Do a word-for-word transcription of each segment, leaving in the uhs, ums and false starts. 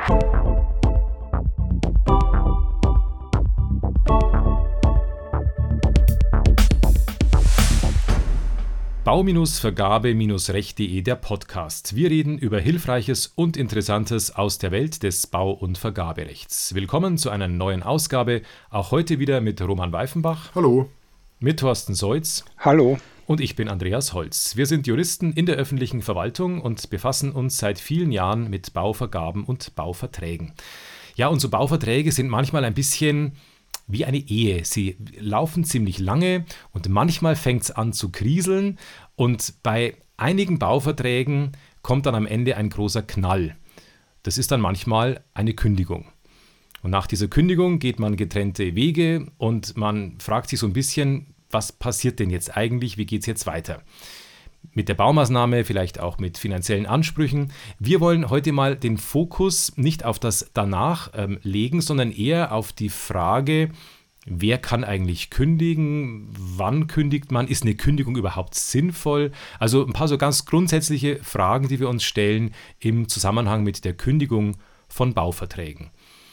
Bau-Vergabe-Recht punkt de, der Podcast. Wir reden über Hilfreiches und Interessantes aus der Welt des Bau- und Vergaberechts. Willkommen zu einer neuen Ausgabe, auch heute wieder mit Roman Weifenbach. Hallo. Mit Thorsten Seutz. Hallo. Und ich bin Andreas Holz. Wir sind Juristen in der öffentlichen Verwaltung und befassen uns seit vielen Jahren mit Bauvergaben und Bauverträgen. Ja, und so Bauverträge sind manchmal ein bisschen wie eine Ehe. Sie laufen ziemlich lange und manchmal fängt es an zu kriseln und bei einigen Bauverträgen kommt dann am Ende ein großer Knall. Das ist dann manchmal eine Kündigung. Und nach dieser Kündigung geht man getrennte Wege und man fragt sich so ein bisschen, was passiert denn jetzt eigentlich, wie geht es jetzt weiter? Mit der Baumaßnahme, vielleicht auch mit finanziellen Ansprüchen. Wir wollen heute mal den Fokus nicht auf das Danach ähm, legen, sondern eher auf die Frage, wer kann eigentlich kündigen, wann kündigt man, ist eine Kündigung überhaupt sinnvoll? Also ein paar so ganz grundsätzliche Fragen, die wir uns stellen im Zusammenhang mit der Kündigung von Bauverträgen.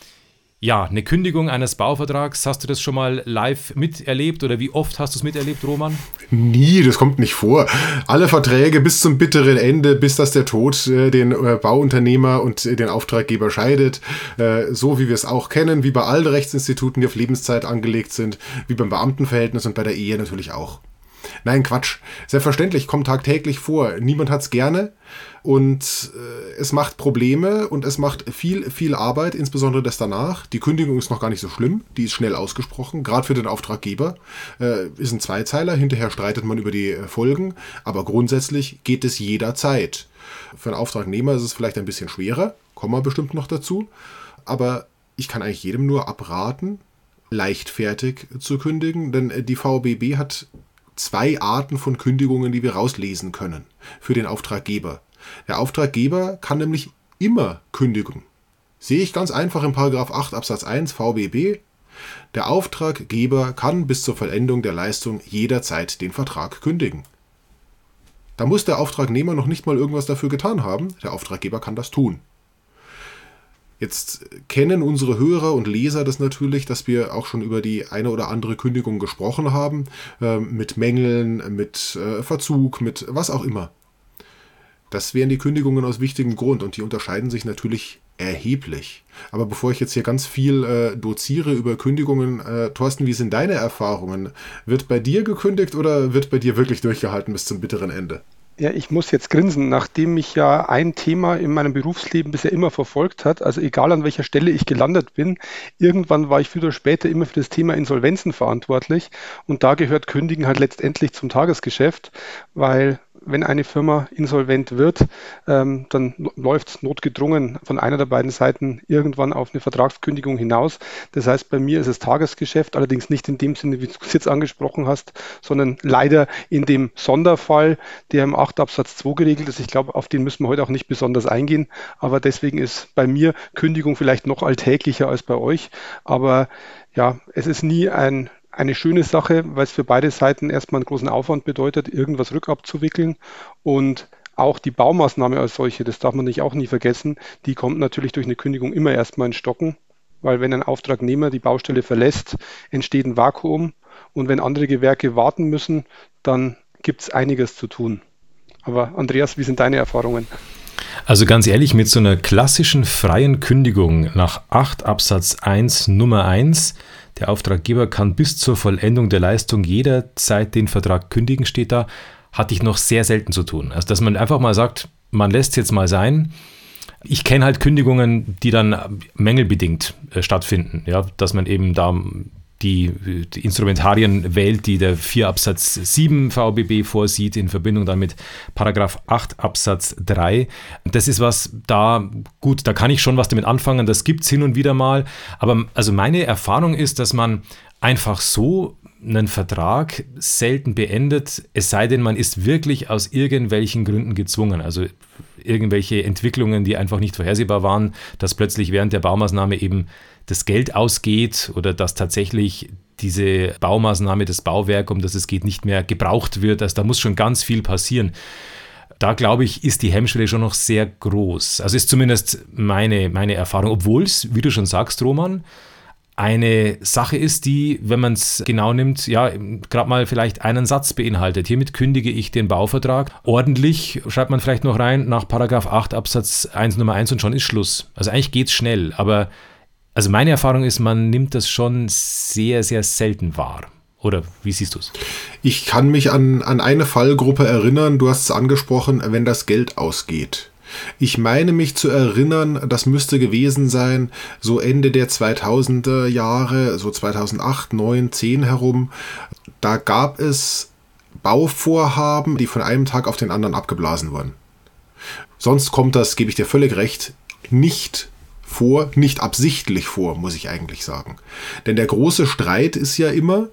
Ja, eine Kündigung eines Bauvertrags, hast du das schon mal live miterlebt oder wie oft hast du es miterlebt, Roman? Nie, das kommt nicht vor. Alle Verträge bis zum bitteren Ende, bis dass der Tod äh, den äh, Bauunternehmer und äh, den Auftraggeber scheidet. Äh, so wie wir es auch kennen, wie bei allen Rechtsinstituten, die auf Lebenszeit angelegt sind, wie beim Beamtenverhältnis und bei der Ehe natürlich auch. Nein, Quatsch. Selbstverständlich, kommt tagtäglich vor. Niemand hat's gerne und äh, es macht Probleme und es macht viel, viel Arbeit, insbesondere das danach. Die Kündigung ist noch gar nicht so schlimm, die ist schnell ausgesprochen, gerade für den Auftraggeber. Äh, ist ein Zweizeiler, hinterher streitet man über die äh, Folgen, aber grundsätzlich geht es jederzeit. Für einen Auftragnehmer ist es vielleicht ein bisschen schwerer, kommen wir bestimmt noch dazu, aber ich kann eigentlich jedem nur abraten, leichtfertig zu kündigen, denn äh, die V B B hat zwei Arten von Kündigungen, die wir rauslesen können für den Auftraggeber. Der Auftraggeber kann nämlich immer kündigen. Sehe ich ganz einfach in Paragraph acht Absatz eins V B B. Der Auftraggeber kann bis zur Vollendung der Leistung jederzeit den Vertrag kündigen. Da muss der Auftragnehmer noch nicht mal irgendwas dafür getan haben. Der Auftraggeber kann das tun. Jetzt kennen unsere Hörer und Leser das natürlich, dass wir auch schon über die eine oder andere Kündigung gesprochen haben, äh, mit Mängeln, mit äh, Verzug, mit was auch immer. Das wären die Kündigungen aus wichtigem Grund und die unterscheiden sich natürlich erheblich. Aber bevor ich jetzt hier ganz viel äh, doziere über Kündigungen, äh, Thorsten, wie sind deine Erfahrungen? Wird bei dir gekündigt oder wird bei dir wirklich durchgehalten bis zum bitteren Ende? Ja, ich muss jetzt grinsen, nachdem mich ja ein Thema in meinem Berufsleben bisher immer verfolgt hat, also egal an welcher Stelle ich gelandet bin, irgendwann war ich früher oder später immer für das Thema Insolvenzen verantwortlich und da gehört Kündigen halt letztendlich zum Tagesgeschäft, weil wenn eine Firma insolvent wird, ähm, dann läuft es notgedrungen von einer der beiden Seiten irgendwann auf eine Vertragskündigung hinaus. Das heißt, bei mir ist es Tagesgeschäft, allerdings nicht in dem Sinne, wie du es jetzt angesprochen hast, sondern leider in dem Sonderfall, der im acht Absatz zwei geregelt ist. Ich glaube, auf den müssen wir heute auch nicht besonders eingehen, aber deswegen ist bei mir Kündigung vielleicht noch alltäglicher als bei euch. Aber ja, es ist nie ein Eine schöne Sache, weil es für beide Seiten erstmal einen großen Aufwand bedeutet, irgendwas rückabzuwickeln. Und auch die Baumaßnahme als solche, das darf man nicht auch nie vergessen, die kommt natürlich durch eine Kündigung immer erstmal in Stocken. Weil wenn ein Auftragnehmer die Baustelle verlässt, entsteht ein Vakuum. Und wenn andere Gewerke warten müssen, dann gibt es einiges zu tun. Aber Andreas, wie sind deine Erfahrungen? Also ganz ehrlich, mit so einer klassischen freien Kündigung nach acht Absatz eins Nummer eins, der Auftraggeber kann bis zur Vollendung der Leistung jederzeit den Vertrag kündigen, steht da, hatte ich noch sehr selten zu tun. Also dass man einfach mal sagt, man lässt es jetzt mal sein. Ich kenne halt Kündigungen, die dann mängelbedingt äh, stattfinden, ja, dass man eben da die, die Instrumentarien wählt, die der vier Absatz sieben V B B vorsieht, in Verbindung dann mit Paragraph acht Absatz drei. Das ist was, da, gut, da kann ich schon was damit anfangen, das gibt es hin und wieder mal, aber also meine Erfahrung ist, dass man einfach so einen Vertrag selten beendet, es sei denn, man ist wirklich aus irgendwelchen Gründen gezwungen, also irgendwelche Entwicklungen, die einfach nicht vorhersehbar waren, dass plötzlich während der Baumaßnahme eben das Geld ausgeht oder dass tatsächlich diese Baumaßnahme, das Bauwerk, um das es geht, nicht mehr gebraucht wird. Also da muss schon ganz viel passieren. Da glaube ich, ist die Hemmschwelle schon noch sehr groß. Also ist zumindest meine, meine Erfahrung, obwohl es, wie du schon sagst, Roman, eine Sache ist, die, wenn man es genau nimmt, ja, gerade mal vielleicht einen Satz beinhaltet. Hiermit kündige ich den Bauvertrag. Ordentlich schreibt man vielleicht noch rein, nach Paragraph acht Absatz eins Nummer eins und schon ist Schluss. Also eigentlich geht es schnell, aber also meine Erfahrung ist, man nimmt das schon sehr, sehr selten wahr. Oder wie siehst du es? Ich kann mich an, an eine Fallgruppe erinnern, du hast es angesprochen, wenn das Geld ausgeht. Ich meine mich zu erinnern, das müsste gewesen sein, so Ende der zweitausender Jahre, so zweitausendacht, neun, zehn herum. Da gab es Bauvorhaben, die von einem Tag auf den anderen abgeblasen wurden. Sonst kommt das, gebe ich dir völlig recht, nicht vor, nicht absichtlich vor, muss ich eigentlich sagen. Denn der große Streit ist ja immer,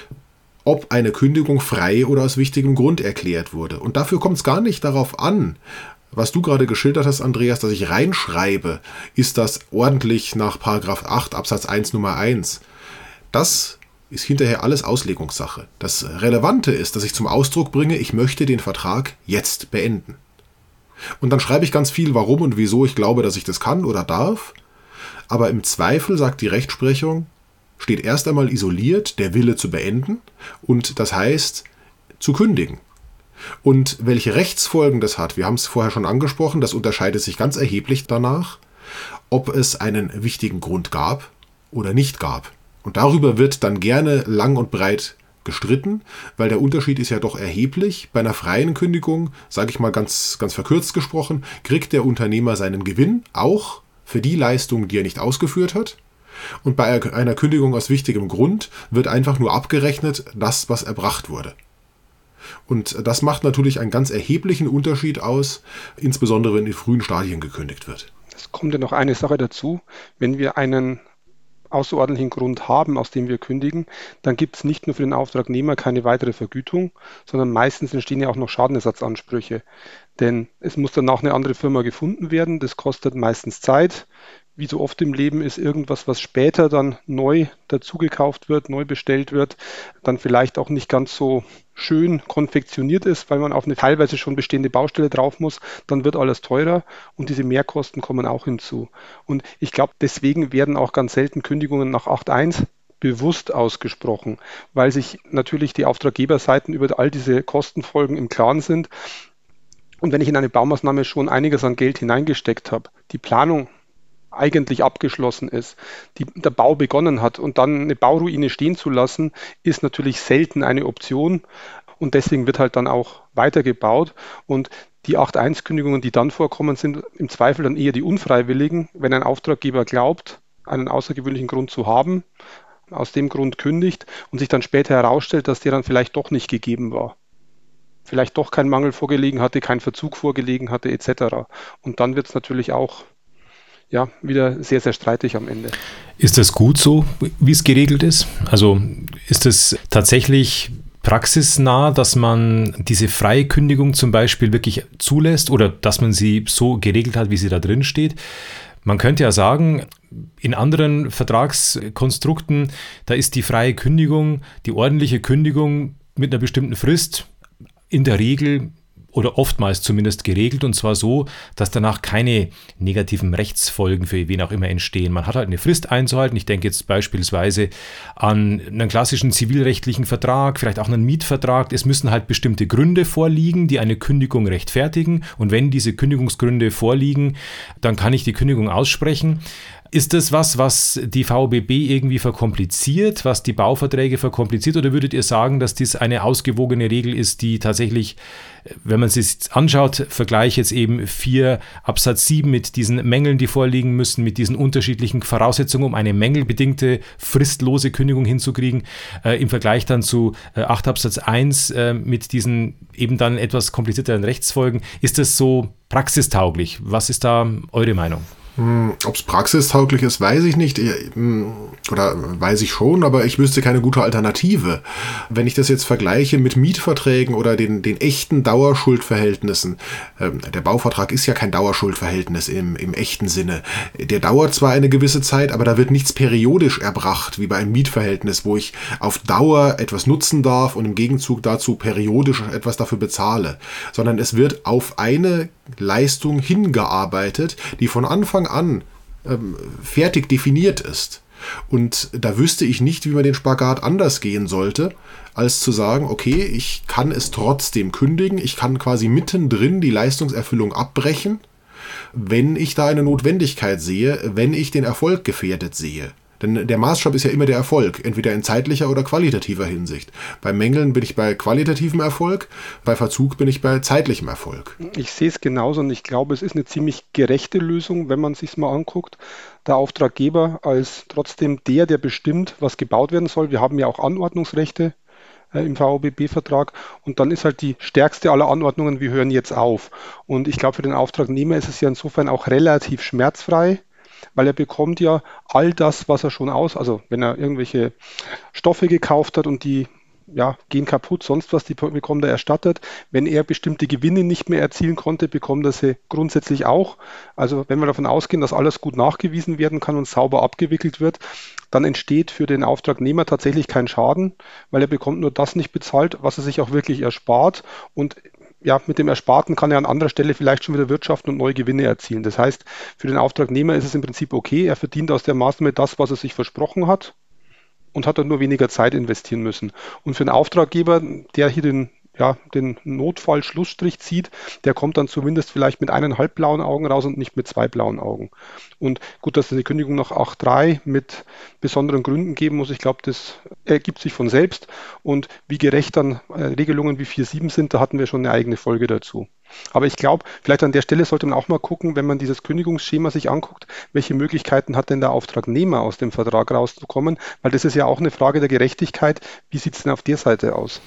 ob eine Kündigung frei oder aus wichtigem Grund erklärt wurde. Und dafür kommt es gar nicht darauf an, was du gerade geschildert hast, Andreas, dass ich reinschreibe, ist das ordentlich nach Paragraph acht Absatz eins Nummer eins. Das ist hinterher alles Auslegungssache. Das Relevante ist, dass ich zum Ausdruck bringe, ich möchte den Vertrag jetzt beenden. Und dann schreibe ich ganz viel, warum und wieso ich glaube, dass ich das kann oder darf. Aber im Zweifel, sagt die Rechtsprechung, steht erst einmal isoliert der Wille zu beenden und das heißt zu kündigen. Und welche Rechtsfolgen das hat, wir haben es vorher schon angesprochen, das unterscheidet sich ganz erheblich danach, ob es einen wichtigen Grund gab oder nicht gab. Und darüber wird dann gerne lang und breit gestritten, weil der Unterschied ist ja doch erheblich. Bei einer freien Kündigung, sage ich mal ganz, ganz verkürzt gesprochen, kriegt der Unternehmer seinen Gewinn auch für die Leistung, die er nicht ausgeführt hat. Und bei einer Kündigung aus wichtigem Grund wird einfach nur abgerechnet, das, was erbracht wurde. Und das macht natürlich einen ganz erheblichen Unterschied aus, insbesondere wenn in frühen Stadien gekündigt wird. Es kommt ja noch eine Sache dazu. Wenn wir einen außerordentlichen Grund haben, aus dem wir kündigen, dann gibt es nicht nur für den Auftragnehmer keine weitere Vergütung, sondern meistens entstehen ja auch noch Schadenersatzansprüche. Denn es muss danach eine andere Firma gefunden werden, das kostet meistens Zeit. Wie so oft im Leben ist irgendwas, was später dann neu dazugekauft wird, neu bestellt wird, dann vielleicht auch nicht ganz so schön konfektioniert ist, weil man auf eine teilweise schon bestehende Baustelle drauf muss, dann wird alles teurer und diese Mehrkosten kommen auch hinzu. Und ich glaube, deswegen werden auch ganz selten Kündigungen nach acht Punkt eins bewusst ausgesprochen, weil sich natürlich die Auftraggeberseiten über all diese Kostenfolgen im Klaren sind. Und wenn ich in eine Baumaßnahme schon einiges an Geld hineingesteckt habe, die Planung eigentlich abgeschlossen ist, die, der Bau begonnen hat und dann eine Bauruine stehen zu lassen, ist natürlich selten eine Option und deswegen wird halt dann auch weitergebaut und die acht Punkt eins Kündigungen, die dann vorkommen, sind im Zweifel dann eher die unfreiwilligen, wenn ein Auftraggeber glaubt, einen außergewöhnlichen Grund zu haben, aus dem Grund kündigt und sich dann später herausstellt, dass der dann vielleicht doch nicht gegeben war. Vielleicht doch kein Mangel vorgelegen hatte, kein Verzug vorgelegen hatte et cetera. Und dann wird es natürlich auch ja, wieder sehr, sehr streitig am Ende. Ist das gut so, wie es geregelt ist? Also ist es tatsächlich praxisnah, dass man diese freie Kündigung zum Beispiel wirklich zulässt oder dass man sie so geregelt hat, wie sie da drin steht? Man könnte ja sagen, in anderen Vertragskonstrukten, da ist die freie Kündigung, die ordentliche Kündigung mit einer bestimmten Frist in der Regel oder oftmals zumindest geregelt und zwar so, dass danach keine negativen Rechtsfolgen für wen auch immer entstehen. Man hat halt eine Frist einzuhalten. Ich denke jetzt beispielsweise an einen klassischen zivilrechtlichen Vertrag, vielleicht auch einen Mietvertrag. Es müssen halt bestimmte Gründe vorliegen, die eine Kündigung rechtfertigen und wenn diese Kündigungsgründe vorliegen, dann kann ich die Kündigung aussprechen. Ist das was, was die V B B irgendwie verkompliziert, was die Bauverträge verkompliziert oder würdet ihr sagen, dass dies eine ausgewogene Regel ist, die tatsächlich, wenn man es sich anschaut, Vergleich jetzt eben vier Absatz sieben mit diesen Mängeln, die vorliegen müssen, mit diesen unterschiedlichen Voraussetzungen, um eine mängelbedingte, fristlose Kündigung hinzukriegen, äh, im Vergleich dann zu äh, acht Absatz eins äh, mit diesen eben dann etwas komplizierteren Rechtsfolgen. Ist das so praxistauglich? Was ist da eure Meinung? Ob es praxistauglich ist, weiß ich nicht. Oder weiß ich schon, aber ich wüsste keine gute Alternative. Wenn ich das jetzt vergleiche mit Mietverträgen oder den, den echten Dauerschuldverhältnissen, der Bauvertrag ist ja kein Dauerschuldverhältnis im, im echten Sinne. Der dauert zwar eine gewisse Zeit, aber da wird nichts periodisch erbracht, wie bei einem Mietverhältnis, wo ich auf Dauer etwas nutzen darf und im Gegenzug dazu periodisch etwas dafür bezahle. Sondern es wird auf eine Leistung hingearbeitet, die von Anfang an ähm, fertig definiert ist. Und da wüsste ich nicht, wie man den Spagat anders gehen sollte, als zu sagen, okay, ich kann es trotzdem kündigen, ich kann quasi mittendrin die Leistungserfüllung abbrechen, wenn ich da eine Notwendigkeit sehe, wenn ich den Erfolg gefährdet sehe. Denn der Maßstab ist ja immer der Erfolg, entweder in zeitlicher oder qualitativer Hinsicht. Bei Mängeln bin ich bei qualitativem Erfolg, bei Verzug bin ich bei zeitlichem Erfolg. Ich sehe es genauso und ich glaube, es ist eine ziemlich gerechte Lösung, wenn man es sich mal anguckt. Der Auftraggeber als trotzdem der, der bestimmt, was gebaut werden soll. Wir haben ja auch Anordnungsrechte äh, im V A B B-Vertrag und dann ist halt die stärkste aller Anordnungen, wir hören jetzt auf. Und ich glaube, für den Auftragnehmer ist es ja insofern auch relativ schmerzfrei, weil er bekommt ja all das, was er schon aus, also wenn er irgendwelche Stoffe gekauft hat und die ja, gehen kaputt, sonst was, die bekommt er erstattet. Wenn er bestimmte Gewinne nicht mehr erzielen konnte, bekommt er sie grundsätzlich auch. Also wenn wir davon ausgehen, dass alles gut nachgewiesen werden kann und sauber abgewickelt wird, dann entsteht für den Auftragnehmer tatsächlich kein Schaden, weil er bekommt nur das nicht bezahlt, was er sich auch wirklich erspart und ja, mit dem Ersparten kann er an anderer Stelle vielleicht schon wieder wirtschaften und neue Gewinne erzielen. Das heißt, für den Auftragnehmer ist es im Prinzip okay, er verdient aus der Maßnahme das, was er sich versprochen hat und hat dann nur weniger Zeit investieren müssen. Und für den Auftraggeber, der hier den, ja, den Notfall-Schlussstrich zieht, der kommt dann zumindest vielleicht mit eineinhalb blauen Augen raus und nicht mit zwei blauen Augen. Und gut, dass es eine Kündigung nach acht Punkt drei mit besonderen Gründen geben muss, ich glaube, das ergibt sich von selbst. Und wie gerecht dann äh, Regelungen wie vier Punkt sieben sind, da hatten wir schon eine eigene Folge dazu. Aber ich glaube, vielleicht an der Stelle sollte man auch mal gucken, wenn man dieses Kündigungsschema sich anguckt, welche Möglichkeiten hat denn der Auftragnehmer aus dem Vertrag rauszukommen? Weil das ist ja auch eine Frage der Gerechtigkeit. Wie sieht es denn auf der Seite aus?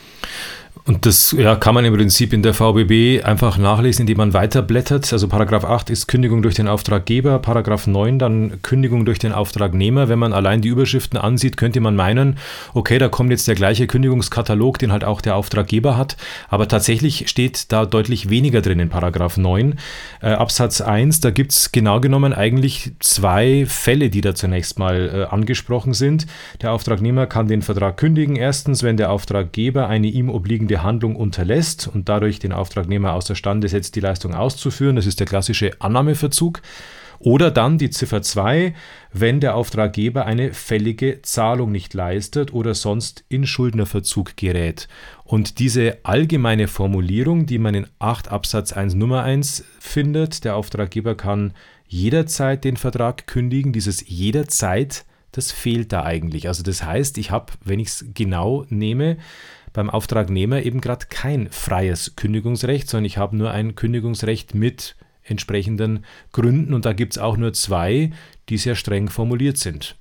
Und das ja, kann man im Prinzip in der V B B einfach nachlesen, indem man weiterblättert. Also Paragraph acht ist Kündigung durch den Auftraggeber, Paragraph neun dann Kündigung durch den Auftragnehmer. Wenn man allein die Überschriften ansieht, könnte man meinen, okay, da kommt jetzt der gleiche Kündigungskatalog, den halt auch der Auftraggeber hat. Aber tatsächlich steht da deutlich weniger drin in Paragraph neun. Äh, Absatz eins, da gibt es genau genommen eigentlich zwei Fälle, die da zunächst mal äh, angesprochen sind. Der Auftragnehmer kann den Vertrag kündigen. Erstens, wenn der Auftraggeber eine ihm obliegende Handlung unterlässt und dadurch den Auftragnehmer außerstande setzt, die Leistung auszuführen. Das ist der klassische Annahmeverzug. Oder dann die Ziffer zwei, wenn der Auftraggeber eine fällige Zahlung nicht leistet oder sonst in Schuldnerverzug gerät. Und diese allgemeine Formulierung, die man in acht Absatz eins Nummer eins findet, der Auftraggeber kann jederzeit den Vertrag kündigen, dieses jederzeit, das fehlt da eigentlich. Also das heißt, ich habe, wenn ich es genau nehme, beim Auftragnehmer eben gerade kein freies Kündigungsrecht, sondern ich habe nur ein Kündigungsrecht mit entsprechenden Gründen und da gibt es auch nur zwei, die sehr streng formuliert sind.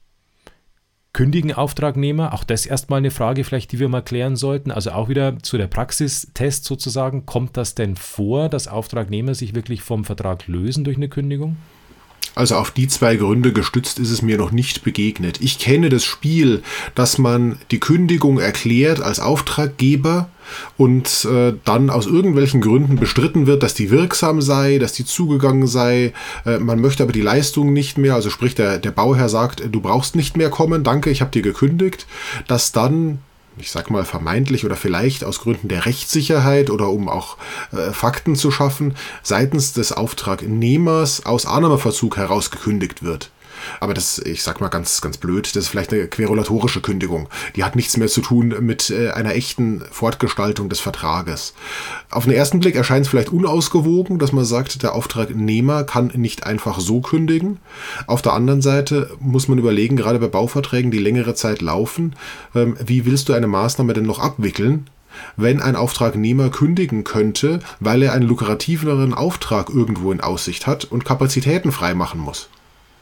Kündigen Auftragnehmer, auch das erstmal eine Frage vielleicht, die wir mal klären sollten, also auch wieder zu der Praxistest sozusagen, kommt das denn vor, dass Auftragnehmer sich wirklich vom Vertrag lösen durch eine Kündigung? Also auf die zwei Gründe gestützt ist es mir noch nicht begegnet. Ich kenne das Spiel, dass man die Kündigung erklärt als Auftraggeber und äh, dann aus irgendwelchen Gründen bestritten wird, dass die wirksam sei, dass die zugegangen sei. Äh, man möchte aber die Leistung nicht mehr, also sprich der, der Bauherr sagt, du brauchst nicht mehr kommen, danke, ich habe dir gekündigt, dass dann ich sag mal vermeintlich oder vielleicht aus Gründen der Rechtssicherheit oder um auch äh, Fakten zu schaffen, seitens des Auftragnehmers aus Annahmeverzug heraus gekündigt wird. Aber das, ich sag mal ganz, ganz blöd, das ist vielleicht eine querulatorische Kündigung. Die hat nichts mehr zu tun mit äh, einer echten Fortgestaltung des Vertrages. Auf den ersten Blick erscheint es vielleicht unausgewogen, dass man sagt, der Auftragnehmer kann nicht einfach so kündigen. Auf der anderen Seite muss man überlegen, gerade bei Bauverträgen, die längere Zeit laufen, ähm, wie willst du eine Maßnahme denn noch abwickeln, wenn ein Auftragnehmer kündigen könnte, weil er einen lukrativeren Auftrag irgendwo in Aussicht hat und Kapazitäten freimachen muss.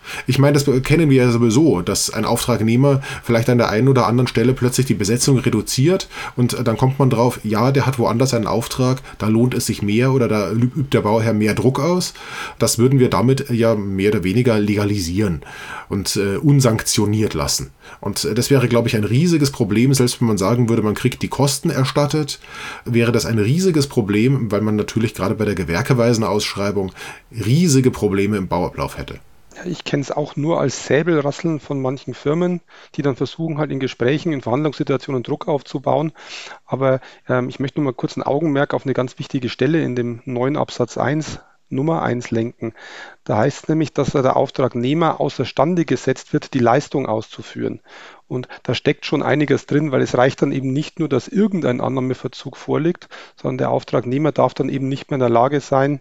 Ich meine, das kennen wir ja sowieso, dass ein Auftragnehmer vielleicht an der einen oder anderen Stelle plötzlich die Besetzung reduziert und dann kommt man drauf, ja, der hat woanders einen Auftrag, da lohnt es sich mehr oder da übt der Bauherr mehr Druck aus. Das würden wir damit ja mehr oder weniger legalisieren und äh, unsanktioniert lassen. Und äh, das wäre, glaube ich, ein riesiges Problem, selbst wenn man sagen würde, man kriegt die Kosten erstattet, wäre das ein riesiges Problem, weil man natürlich gerade bei der gewerkeweisen Ausschreibung riesige Probleme im Bauablauf hätte. Ich kenne es auch nur als Säbelrasseln von manchen Firmen, die dann versuchen, halt in Gesprächen, in Verhandlungssituationen Druck aufzubauen. Aber ähm, ich möchte nur mal kurz ein Augenmerk auf eine ganz wichtige Stelle in dem neuen Absatz eins, Nummer eins lenken. Da heißt es nämlich, dass der Auftragnehmer außerstande gesetzt wird, die Leistung auszuführen. Und da steckt schon einiges drin, weil es reicht dann eben nicht nur, dass irgendein Annahmeverzug vorliegt, sondern der Auftragnehmer darf dann eben nicht mehr in der Lage sein,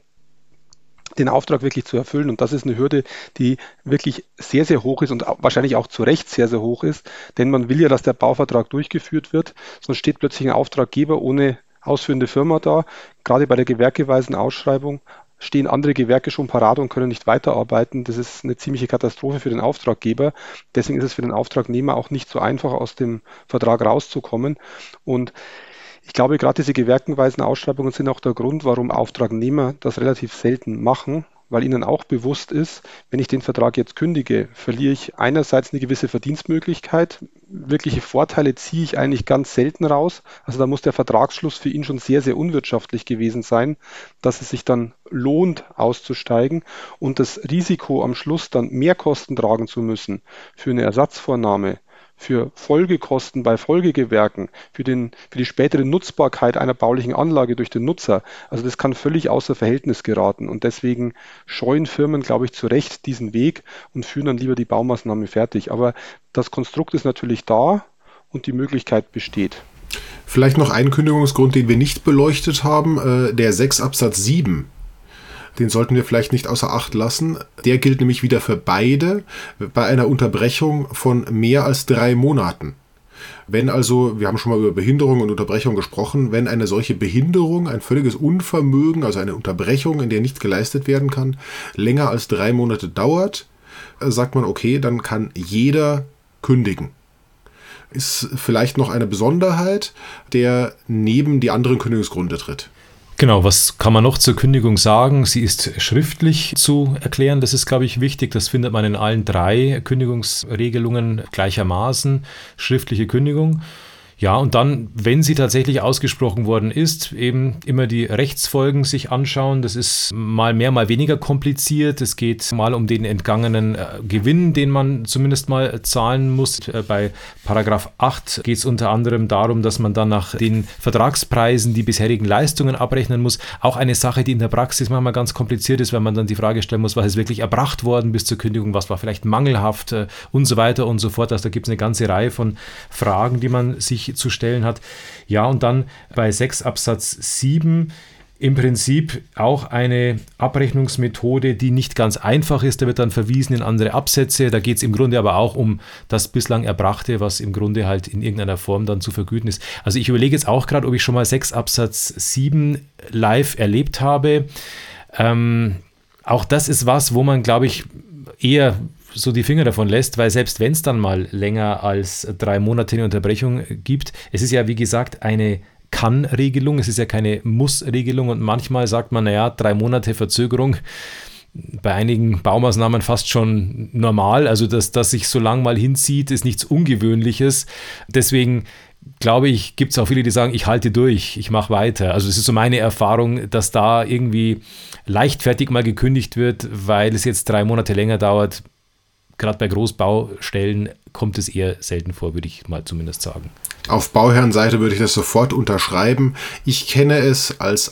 den Auftrag wirklich zu erfüllen. Und das ist eine Hürde, die wirklich sehr, sehr hoch ist und wahrscheinlich auch zu Recht sehr, sehr hoch ist. Denn man will ja, dass der Bauvertrag durchgeführt wird. Sonst steht plötzlich ein Auftraggeber ohne ausführende Firma da. Gerade bei der gewerkeweisen Ausschreibung stehen andere Gewerke schon parat und können nicht weiterarbeiten. Das ist eine ziemliche Katastrophe für den Auftraggeber. Deswegen ist es für den Auftragnehmer auch nicht so einfach, aus dem Vertrag rauszukommen. Und ich glaube, gerade diese gewerkenweisen Ausschreibungen sind auch der Grund, warum Auftragnehmer das relativ selten machen, weil ihnen auch bewusst ist, wenn ich den Vertrag jetzt kündige, verliere ich einerseits eine gewisse Verdienstmöglichkeit. Wirkliche Vorteile ziehe ich eigentlich ganz selten raus. Also da muss der Vertragsschluss für ihn schon sehr, sehr unwirtschaftlich gewesen sein, dass es sich dann lohnt, auszusteigen. Und das Risiko am Schluss dann mehr Kosten tragen zu müssen für eine Ersatzvornahme, für Folgekosten bei Folgegewerken, für, den, für die spätere Nutzbarkeit einer baulichen Anlage durch den Nutzer. Also das kann völlig außer Verhältnis geraten und deswegen scheuen Firmen, glaube ich, zu Recht diesen Weg und führen dann lieber die Baumaßnahme fertig. Aber das Konstrukt ist natürlich da und die Möglichkeit besteht. Vielleicht noch ein Kündigungsgrund, den wir nicht beleuchtet haben, äh, der sechs Absatz sieben. Den sollten wir vielleicht nicht außer Acht lassen. Der gilt nämlich wieder für beide bei einer Unterbrechung von mehr als drei Monaten. Wenn also, wir haben schon mal über Behinderung und Unterbrechung gesprochen, wenn eine solche Behinderung, ein völliges Unvermögen, also eine Unterbrechung, in der nichts geleistet werden kann, länger als drei Monate dauert, sagt man, okay, dann kann jeder kündigen. Ist vielleicht noch eine Besonderheit, der neben die anderen Kündigungsgründe tritt. Genau, was kann man noch zur Kündigung sagen? Sie ist schriftlich zu erklären, das ist, glaube ich, wichtig. Das findet man in allen drei Kündigungsregelungen gleichermaßen, schriftliche Kündigung. Ja, und dann, wenn sie tatsächlich ausgesprochen worden ist, eben immer die Rechtsfolgen sich anschauen. Das ist mal mehr, mal weniger kompliziert. Es geht mal um den entgangenen äh, Gewinn, den man zumindest mal zahlen muss. Äh, bei Paragraph acht geht es unter anderem darum, dass man dann nach den Vertragspreisen die bisherigen Leistungen abrechnen muss. Auch eine Sache, die in der Praxis manchmal ganz kompliziert ist, weil man dann die Frage stellen muss, was ist wirklich erbracht worden bis zur Kündigung, was war vielleicht mangelhaft äh, und so weiter und so fort. Also da gibt es eine ganze Reihe von Fragen, die man sich zu stellen hat. Ja, und dann bei sechs Absatz sieben im Prinzip auch eine Abrechnungsmethode, die nicht ganz einfach ist. Da wird dann verwiesen in andere Absätze. Da geht es im Grunde aber auch um das bislang Erbrachte, was im Grunde halt in irgendeiner Form dann zu vergüten ist. Also ich überlege jetzt auch gerade, ob ich schon mal sechs Absatz sieben live erlebt habe. Ähm, auch das ist was, wo man, glaube ich, eher so die Finger davon lässt, weil selbst wenn es dann mal länger als drei Monate eine Unterbrechung gibt, es ist ja wie gesagt eine Kann-Regelung, es ist ja keine Muss-Regelung und manchmal sagt man, naja, drei Monate Verzögerung, bei einigen Baumaßnahmen fast schon normal, also dass das sich so lang mal hinzieht, ist nichts Ungewöhnliches, deswegen glaube ich, gibt es auch viele, die sagen, ich halte durch, ich mache weiter. Also es ist so meine Erfahrung, dass da irgendwie leichtfertig mal gekündigt wird, weil es jetzt drei Monate länger dauert. Gerade bei Großbaustellen kommt es eher selten vor, würde ich mal zumindest sagen. Auf Bauherrenseite würde ich das sofort unterschreiben. Ich kenne es als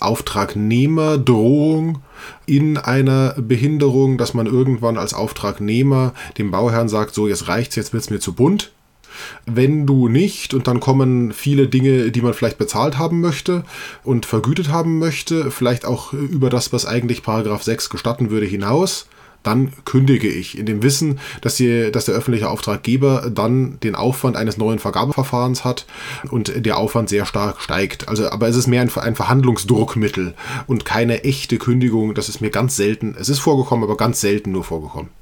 Auftragnehmerdrohung in einer Behinderung, dass man irgendwann als Auftragnehmer dem Bauherrn sagt, so jetzt reicht's, jetzt wird's mir zu bunt. Wenn du nicht, und dann kommen viele Dinge, die man vielleicht bezahlt haben möchte und vergütet haben möchte, vielleicht auch über das, was eigentlich Paragraph sechs gestatten würde, hinaus, dann kündige ich, in dem Wissen, dass, die, dass der öffentliche Auftraggeber dann den Aufwand eines neuen Vergabeverfahrens hat und der Aufwand sehr stark steigt. Also, aber es ist mehr ein, ein Verhandlungsdruckmittel und keine echte Kündigung. Das ist mir ganz selten, es ist vorgekommen, aber ganz selten nur vorgekommen.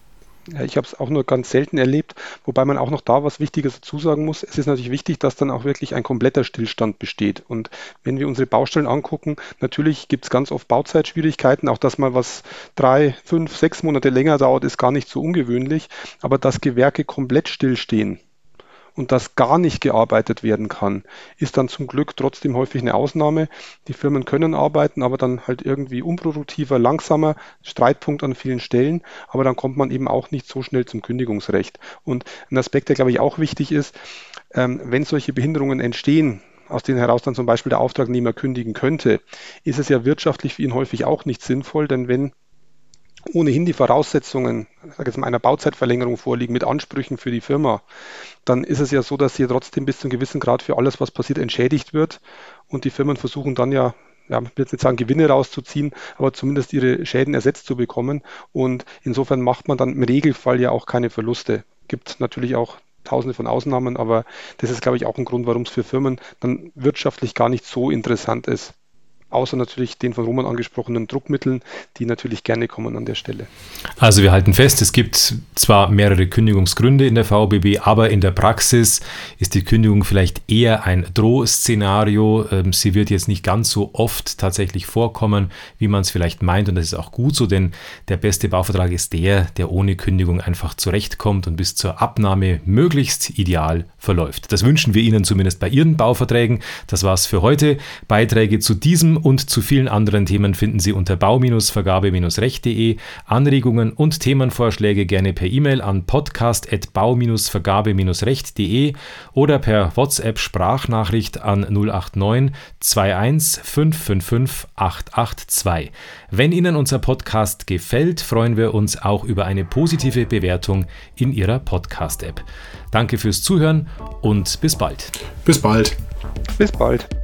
Ja, ich habe es auch nur ganz selten erlebt, wobei man auch noch da was Wichtiges dazu sagen muss. Es ist natürlich wichtig, dass dann auch wirklich ein kompletter Stillstand besteht. Und wenn wir unsere Baustellen angucken, natürlich gibt es ganz oft Bauzeitschwierigkeiten. Auch dass mal was drei, fünf, sechs Monate länger dauert, ist gar nicht so ungewöhnlich. Aber dass Gewerke komplett stillstehen und dass gar nicht gearbeitet werden kann, ist dann zum Glück trotzdem häufig eine Ausnahme. Die Firmen können arbeiten, aber dann halt irgendwie unproduktiver, langsamer, Streitpunkt an vielen Stellen, aber dann kommt man eben auch nicht so schnell zum Kündigungsrecht. Und ein Aspekt, der, glaube ich, auch wichtig ist, ähm, wenn solche Behinderungen entstehen, aus denen heraus dann zum Beispiel der Auftragnehmer kündigen könnte, ist es ja wirtschaftlich für ihn häufig auch nicht sinnvoll, denn wenn ohnehin die Voraussetzungen, ich sage jetzt mal, einer Bauzeitverlängerung vorliegen mit Ansprüchen für die Firma, dann ist es ja so, dass sie trotzdem bis zu einem gewissen Grad für alles, was passiert, entschädigt wird. Und die Firmen versuchen dann ja, ja, ich will jetzt nicht sagen, Gewinne rauszuziehen, aber zumindest ihre Schäden ersetzt zu bekommen. Und insofern macht man dann im Regelfall ja auch keine Verluste. Gibt natürlich auch Tausende von Ausnahmen, aber das ist, glaube ich, auch ein Grund, warum es für Firmen dann wirtschaftlich gar nicht so interessant ist. Außer natürlich den von Roman angesprochenen Druckmitteln, die natürlich gerne kommen an der Stelle. Also wir halten fest, es gibt zwar mehrere Kündigungsgründe in der V B B, aber in der Praxis ist die Kündigung vielleicht eher ein Drohszenario. Sie wird jetzt nicht ganz so oft tatsächlich vorkommen, wie man es vielleicht meint, und das ist auch gut so, denn der beste Bauvertrag ist der, der ohne Kündigung einfach zurechtkommt und bis zur Abnahme möglichst ideal verläuft. Das wünschen wir Ihnen zumindest bei Ihren Bauverträgen. Das war's für heute. Beiträge zu diesem und zu vielen anderen Themen finden Sie unter bau Vergabe Recht punkt de. Anregungen und Themenvorschläge gerne per E-Mail an podcast at bau Vergabe Recht punkt de oder per WhatsApp-Sprachnachricht an null acht neun zwei eins fünf fünf fünf acht acht zwei. Wenn Ihnen unser Podcast gefällt, freuen wir uns auch über eine positive Bewertung in Ihrer Podcast-App. Danke fürs Zuhören und bis bald. Bis bald. Bis bald.